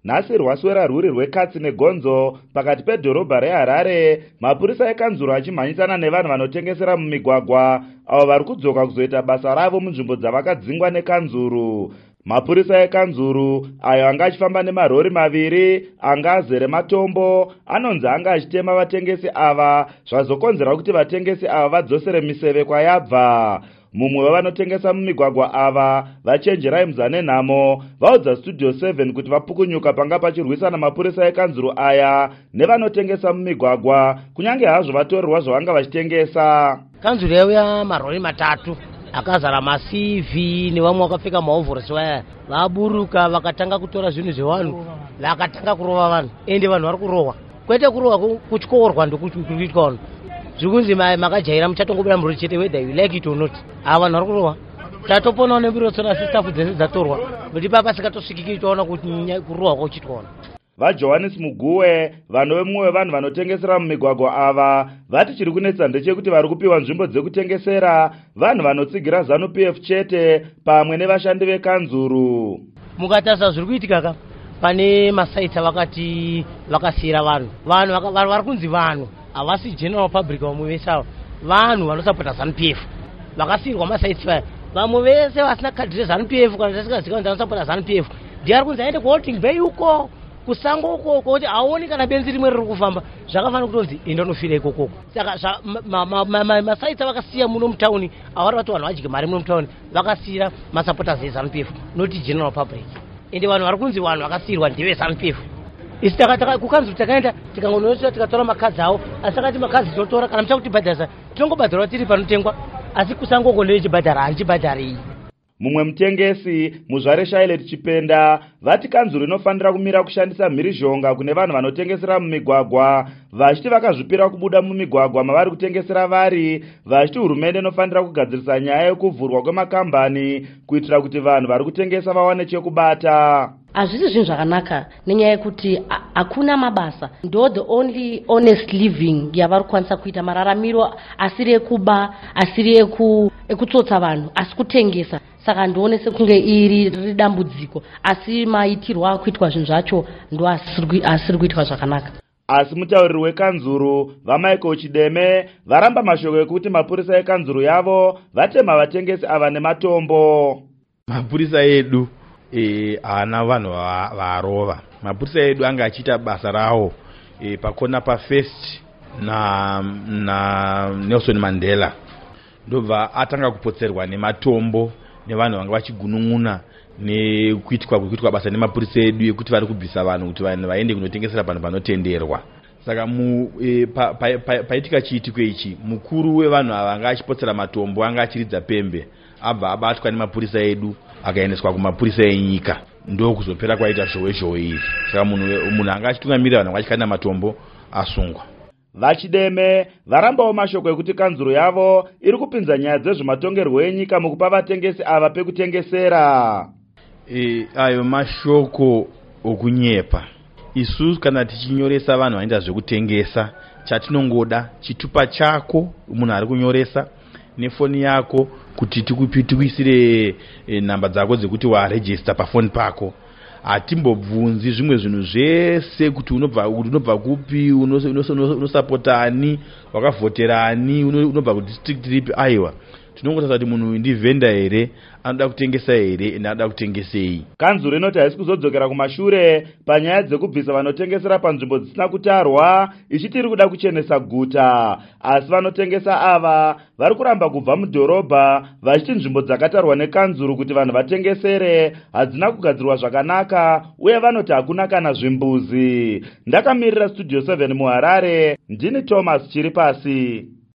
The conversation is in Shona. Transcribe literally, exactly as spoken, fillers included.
nhasi rwaswera rwuri rwekatsi negonzo pakati pedhorobha reHarare, mapurisa ekanzuro achimhanyisana nevanhu vanotengesera mumigwagwa avo vari kudzoka kuzoita basa ravo munzvimbo dzavakadzingwa nekanzuro. Mapurisa ekanzuro ayo anga achifamba nemarori maviri anga azere matombo anonzi anga achitema vatengesi ava, zvazokonzera kuti vatengesi ava vadzosere miseve kwayabva. Mumwe wavanotengesa mumigwagwa ava vachenjerai muzanenhamo vaudza Studio seven kuti vapukunyuka panga pachirwisana mapurisa ekanzuro aya nevanotengesa mumigwagwa kunyange hazvo vatorerwa zvavanga vachitengesa. Kanzuro yauya marori matatu akazara ma-C V nevamwe vakapfeka mahovhorosi vaya vaburuka vakatanga kutora zvinhu zvevanhu vakatanga kurova vanhu, ende vanhu vari kurohwa kwete kurohwa kutyorwa ndokuitwa vanhu zvikunzi makajaira muchatongobira murori chete whether you like it or not. Ava vanhu vari kurohwa tatoponawo nebirotsona sistafu dzese dzatorwa kuti papa sikatosvikiki taona kuti kurohwa kwauchitwa vanhu. VaJohannes Muguwe, vanhu vemumwe wevanhu vanotengesera mumigwagwa ava, vati chiri kunetsa ndechekuti vari kupiwa nzvimbo dzekutengesera vanhu vanotsigira Zanu P F chete pamwe nevashandi vekanzuro. Mukatarisa zviri kuitika ka pane masaitsa vakati vakasiyira vanhu vanhu vari kunzi vanhu havasi general public vamwe vese ava vanhu vanosapota Zanu P F vakasiyirwa masaitsa vaya, vamwe vese vasina kadhi reZanu P F kana vasingazivikanwa kuti vanosapota Zanu P F ndiari kunzi aende kuholding bay uko kusango ukoko kuti aoni kana benzi rimwe riri kufamba zvakafanira kutonzi enda unofira ikokoko. Saka masaitsa vakasiya muno mutauni avari vati vanhu vadye mari muno mutauni vakasiyira masapota zeZanu P F noti general public, ende vanhu vari kunzi vanhu vakasiyirwa ndeve Zanu P F. Isi kukanzuro takaenda tikangonoisa tikatora makadzi avo, asi takati makadzi totora kana mucha kutibhadharisa tinongobhadhara tiri panotengwa, asi kusangoko ndoichibhadhara handichibhadharei. Mumwe mutengesi muzvare Charlotte Chipenda vati kanzuro inofanira kumira kushandisa mhirizhonga kune vanhu vanotengesera mumigwagwa, vachiti vakazvipira kubuda mumigwagwa mavari kutengesera vari, vachiti hurumende inofanira kugadzirisa nyaya yekuvhurwa kwemakambani kuitira kuti vanhu vari kutengesa vawane chekubata. Hazvisi zvinhu zvakanaka nenyaya yekuti hakuna mabasa, ndo the only honest living yavari kukwanisa kuita, mararamiro asiri ekuba asiri ekutsotsa vanhu asi kutengesa. Saka ndoone sekunge iri riri dambudziko, asi maitirwa akuitwa zvinhu zvacho ndo asiri kuitwa zvakanaka. Asi mutauriri wekanzuro vaMichael Chideme varamba mashoko ekuti mapurisa ekanzuro yavo vatema vatengesi ava nematombo. Mapurisa edu haana e, vanhu varova. Mapurisa edu anga achiita basa rawo e, pakona paFirst na, na Nelson Mandela ndobva atanga kupotserwa nematombo nevanhu vanga vachigunun'una nekuitwa kuitwa basa nemapurisa edu ekuti vari kubvisa vanhu kuti vanhu vaende kunotengesera panhu panotenderwa. Saka mu e, pa, pa, pa, paitika chiitiko ichi, mukuru wevanhu ava anga achipotsera matombo anga achiridza pembe abva abatwa nemapurisa edu akaendeswa kumapurisa enyika, ndo kuzopera kwaita zhowe zhowe iri. Saka munhu munhu anga achitungamirira vanhu vachikanda matombo asungwa. VaChideme varambawo mashoko ekuti kanzuro yavo iri kupinza nyaya dzezvematongerwo enyika mukupa vatengesi ava pekutengesera. E, ayo mashoko okunyepa. Isusu kana tichinyoresa vanhu vanoita zvekutengesa, chatinongoda chitupa chako munhu ari kunyoresa nefoni yako kuti tikuisire e, namba dzako dzekuti waregister pafoni pako. Hatimbobvunzi zvimwe zvinhu zvese kuti unobva unobva kupi, unosapota ani, wakavhotera ani, unobva kudistrict ripi. Aiwa, tinongotasa kuti munhu ndi vendor here, anoda kutengesa here, ende anoda kutengesei. Kanzuro inoti haisi kuzodzokera kumashure panyaya dzekubvisa vanotengesera panzvimbo dzisina kutarwa, ichiti iri kuda kuchenesa guta. Asi vanotengesa ava vari kuramba kubva mudhorobha vachiti nzvimbo dzakatarwa nekanzuro kuti vanhu vatengesere hadzina kugadzirwa zvakanaka uye vanoti hakuna kana zvimbuzi. Ndakamirira Studio seven muHarare, ndini Thomas Chiripasi.